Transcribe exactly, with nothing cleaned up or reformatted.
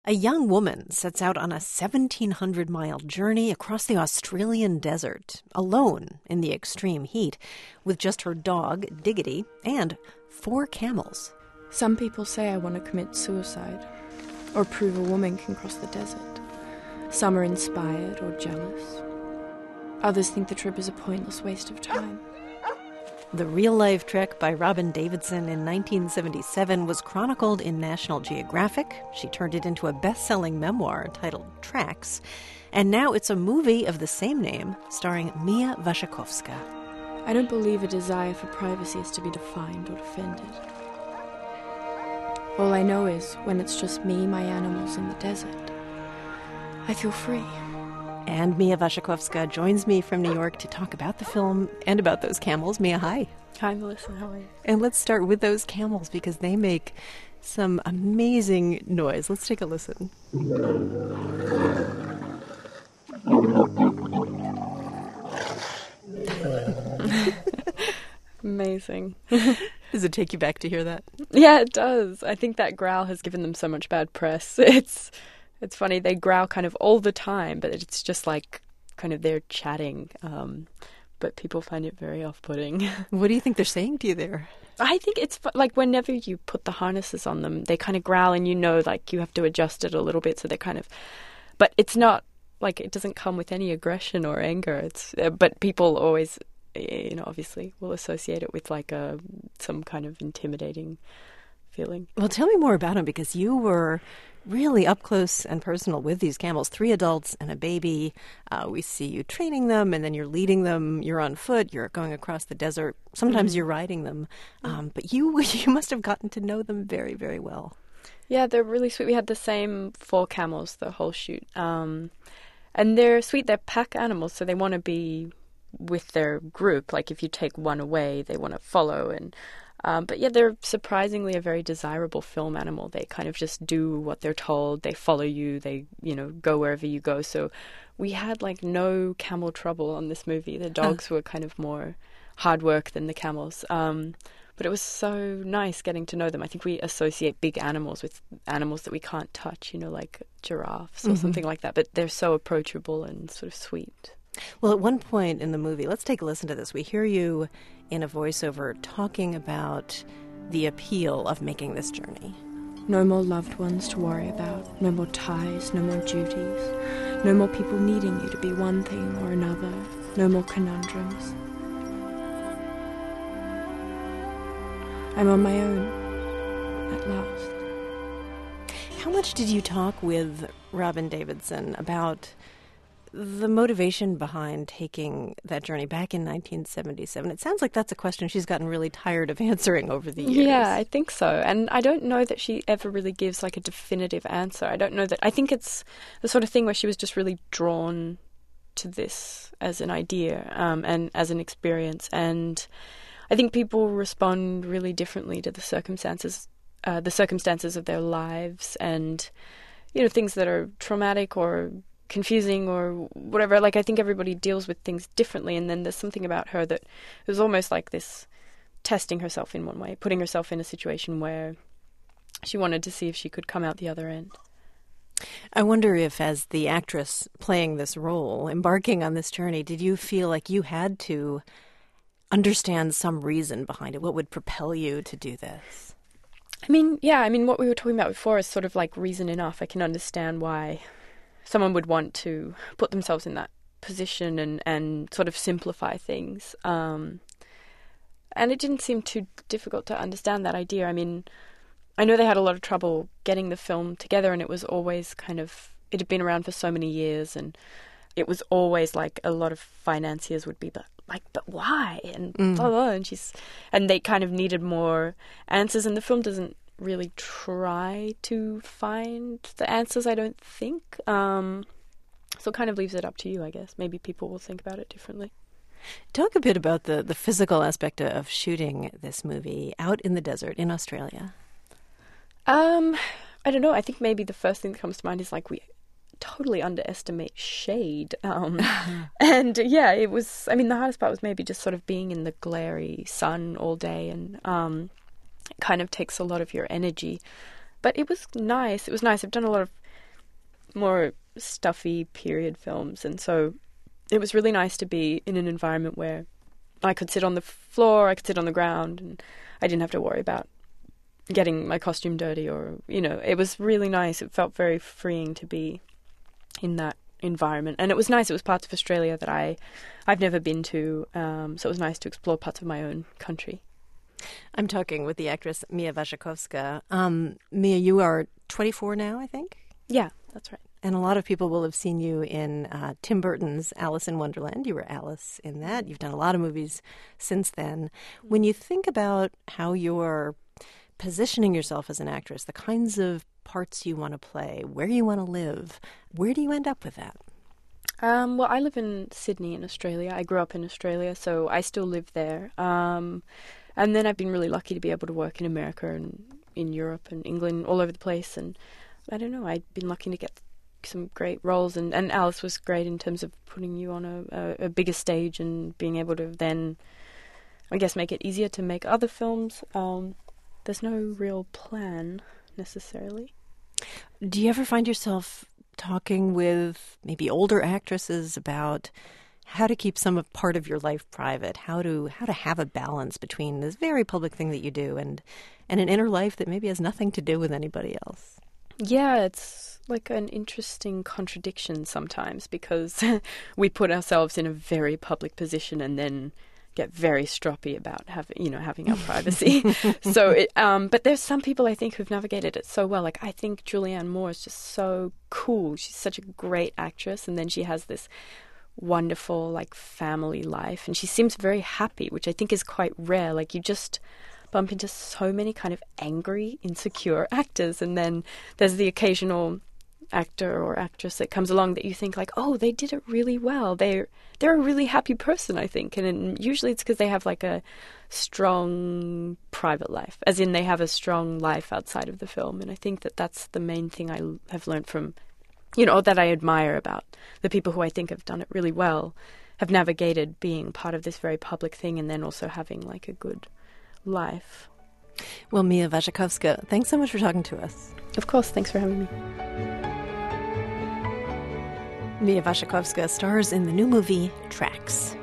A young woman sets out on a seventeen hundred mile journey across the Australian desert, alone in the extreme heat, with just her dog, Diggity, and four camels. Some people say I want to commit suicide, or prove a woman can cross the desert. Some are inspired or jealous. Others think the trip is a pointless waste of time. The real-life trek by Robin Davidson in nineteen seventy-seven was chronicled in National Geographic. She turned it into a best-selling memoir titled Tracks. And now it's a movie of the same name, starring Mia Wasikowska. I don't believe a desire for privacy is to be defined or defended. All I know is when it's just me, my animals, and the desert, I feel free. And Mia Wasikowska joins me from New York to talk about the film and about those camels. Mia, hi. Hi, Melissa. How are you? And let's start with those camels because they make some amazing noise. Let's take a listen. Amazing. Does it take you back to hear that? Yeah, it does. I think that growl has given them so much bad press. It's... It's funny, they growl kind of all the time, but it's just like kind of they're chatting. Um, but people find it very off-putting. What do you think they're saying to you there? I think it's like whenever you put the harnesses on them, they kind of growl and you know like you have to adjust it a little bit so they're kind of... But it's not like it doesn't come with any aggression or anger. It's uh, But people always, you know, obviously will associate it with like a some kind of intimidating feeling. Well, tell me more about them because you were really up close and personal with these camels, three adults and a baby. Uh, we see you training them and then you're leading them. You're on foot. You're going across the desert. Sometimes mm-hmm. you're riding them. Um, but you you must have gotten to know them very, very well. Yeah, they're really sweet. We had the same four camels the whole shoot. Um, and they're sweet. They're pack animals, so they want to be with their group. Like if you take one away, they want to follow and... Um, but yeah, they're surprisingly a very desirable film animal. They kind of just do what they're told. They follow you. They, you know, go wherever you go. So we had like no camel trouble on this movie. The dogs were kind of more hard work than the camels. Um, but it was so nice getting to know them. I think we associate big animals with animals that we can't touch, you know, like giraffes or mm-hmm. something like that. But they're so approachable and sort of sweet. Well, at one point in the movie, let's take a listen to this. We hear you in a voiceover talking about the appeal of making this journey. No more loved ones to worry about, no more ties, no more duties, no more people needing you to be one thing or another, no more conundrums. I'm on my own, at last. How much did you talk with Robin Davidson about the motivation behind taking that journey back in nineteen seventy-seven? It sounds like that's a question she's gotten really tired of answering over the years. Yeah, I think so. And I don't know that she ever really gives like a definitive answer. I don't know that... I think it's the sort of thing where she was just really drawn to this as an idea um, and as an experience. And I think people respond really differently to the circumstances, uh, the circumstances of their lives and, you know, things that are traumatic or confusing or whatever. Like I think everybody deals with things differently, and then there's something about her that was almost like this testing herself in one way, putting herself in a situation where she wanted to see if she could come out the other end. I wonder if, as the actress playing this role, embarking on this journey, did you feel like you had to understand some reason behind it? What would propel you to do this? I mean, yeah, I mean, what we were talking about before is sort of like reason enough. I can understand why someone would want to put themselves in that position and, and sort of simplify things. Um, and it didn't seem too difficult to understand that idea. I mean, I know they had a lot of trouble getting the film together, and it was always kind of, it had been around for so many years, and it was always like a lot of financiers would be but, like, but why? And mm. blah, blah, and she's, and they kind of needed more answers, and the film doesn't really try to find the answers, I don't think. Um, so it kind of leaves it up to you, I guess. Maybe people will think about it differently. Talk a bit about the, the physical aspect of shooting this movie out in the desert in Australia. Um, I don't know. I think maybe the first thing that comes to mind is like we totally underestimate shade. Um, and yeah, it was, I mean, the hardest part was maybe just sort of being in the glary sun all day, and um, it kind of takes a lot of your energy. But it was nice. It was nice. I've done a lot of more stuffy period films. And so it was really nice to be in an environment where I could sit on the floor, I could sit on the ground, and I didn't have to worry about getting my costume dirty or, you know, it was really nice. It felt very freeing to be in that environment. And it was nice. It was parts of Australia that I, I've never been to, um, so it was nice to explore parts of my own country. I'm talking with the actress Mia Wasikowska. Um, Mia, you are twenty-four now, I think? Yeah, that's right. And a lot of people will have seen you in uh, Tim Burton's Alice in Wonderland. You were Alice in that. You've done a lot of movies since then. When you think about how you're positioning yourself as an actress, the kinds of parts you want to play, where you want to live, where do you end up with that? Um, well, I live in Sydney in Australia. I grew up in Australia, so I still live there. Um, and then I've been really lucky to be able to work in America and in Europe and England, all over the place. And I don't know, I've been lucky to get some great roles. And, and Alice was great in terms of putting you on a, a, a bigger stage and being able to then, I guess, make it easier to make other films. Um, there's no real plan necessarily. Do you ever find yourself talking with maybe older actresses about how to keep some of part of your life private, how to how to have a balance between this very public thing that you do and and an inner life that maybe has nothing to do with anybody else? Yeah, it's like an interesting contradiction sometimes because we put ourselves in a very public position and then get very stroppy about having, you know, having our privacy. so, it, um, but there's some people I think who've navigated it so well. Like I think Julianne Moore is just so cool. She's such a great actress, and then she has this wonderful like family life, and she seems very happy, which I think is quite rare. Like you just bump into so many kind of angry, insecure actors, and then there's the occasional actor or actress that comes along that you think like, oh, they did it really well. They're they're a really happy person, I think. And then usually it's because they have like a strong private life, as in they have a strong life outside of the film. And I think that that's the main thing I have learned from, you know, that I admire about the people who I think have done it really well, have navigated being part of this very public thing and then also having like a good life. Well, Mia Wasikowska, thanks so much for talking to us. Of course, thanks for having me. Mia Wasikowska stars in the new movie Tracks.